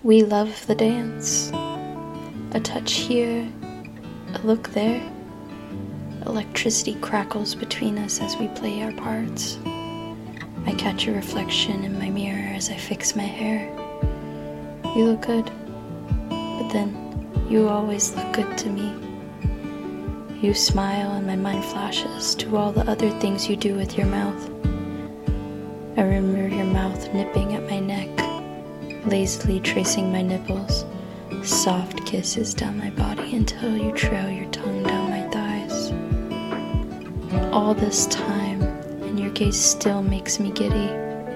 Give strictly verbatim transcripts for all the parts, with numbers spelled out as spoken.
We love the dance. A touch here, a look there. Electricity crackles between us as we play our parts. I catch a reflection in my mirror as I fix my hair. You look good, but then you always look good to me. You smile and my mind flashes to all the other things you do with your mouth. I remember your mouth nipping at my neck, lazily tracing my nipples, soft kisses down my body until you trail your tongue down my thighs. All this time, and your gaze still makes me giddy.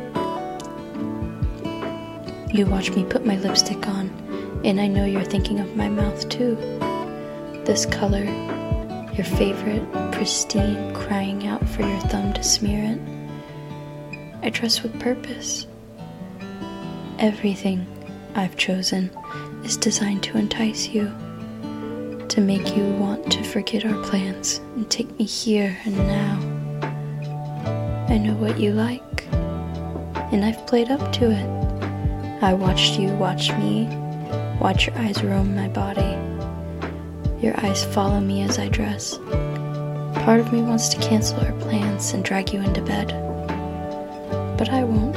You watch me put my lipstick on, and I know you're thinking of my mouth too. This color, your favorite, pristine, crying out for your thumb to smear it. I dress with purpose. Everything I've chosen is designed to entice you, to make you want to forget our plans and take me here and now. I know what you like, and I've played up to it. I watched you watch me, watch your eyes roam my body. Your eyes follow me as I dress. Part of me wants to cancel our plans and drag you into bed, but I won't.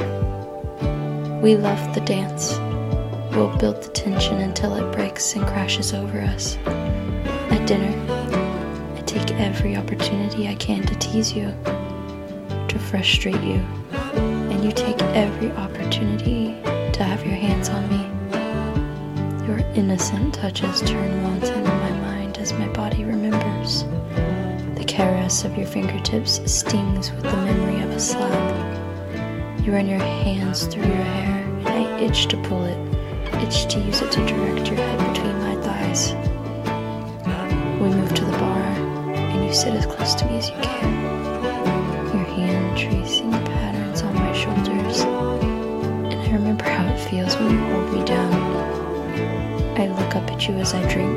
We love the dance. We'll build the tension until it breaks and crashes over us. At dinner, I take every opportunity I can to tease you, to frustrate you, and you take every opportunity to have your hands on me. Your innocent touches turn wanton in my mind as my body remembers. The caress of your fingertips stings with the memory of a slap. You run your hands through your hair, and I itch to pull it, itch to use it to direct your head between my thighs. We move to the bar, and you sit as close to me as you can, your hand tracing patterns on my shoulders, and I remember how it feels when you hold me down. I look up at you as I drink.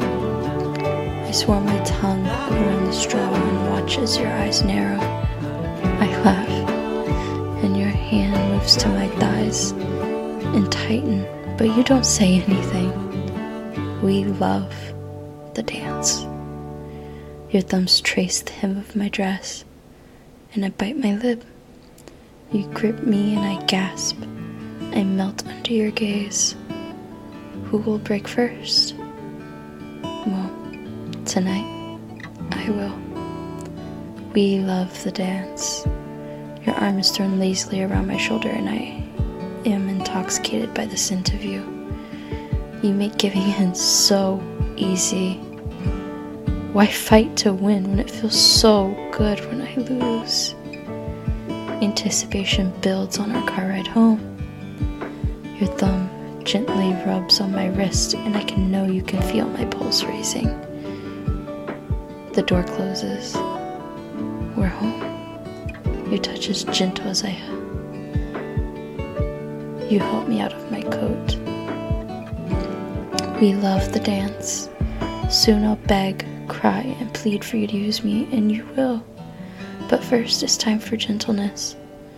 I swirl my tongue around the straw and watch as your eyes narrow. I laugh, and your hand moves to my thighs and tighten, but you don't say anything. We love the dance. Your thumbs trace the hem of my dress, and I bite my lip. You grip me and I gasp. I melt under your gaze. Who will break first? Well, tonight, I will. We love the dance. Your arm is thrown lazily around my shoulder, and I am intoxicated by the scent of you. You make giving in so easy. Why fight to win when it feels so good when I lose? Anticipation builds on our car ride home. Your thumb gently rubs on my wrist, and I can know you can feel my pulse racing. The door closes. We're home. Your touch is gentle as I... You help me out of my coat. We love the dance. Soon I'll beg, cry, and plead for you to use me, and you will. But first, it's time for gentleness.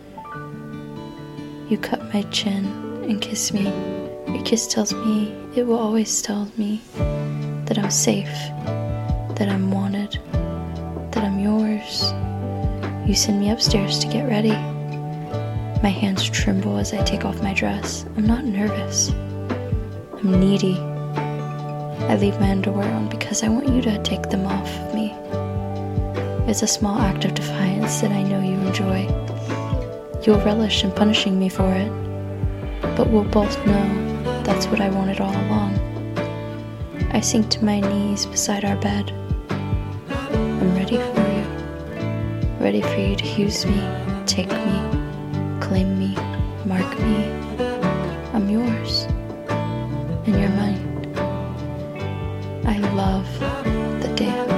You cut my chin and kiss me. Your kiss tells me, it will always tell me, that I'm safe, that I'm wanted, that I'm yours. You send me upstairs to get ready. My hands tremble as I take off my dress. I'm not nervous. I'm needy. I leave my underwear on because I want you to take them off of me. It's a small act of defiance that I know you enjoy. You'll relish in punishing me for it, but we'll both know that's what I wanted all along. I sink to my knees beside our bed. I'm ready for you. Ready for you to use me, take me, claim me, mark me. I'm yours, and you're mine. I love the dance.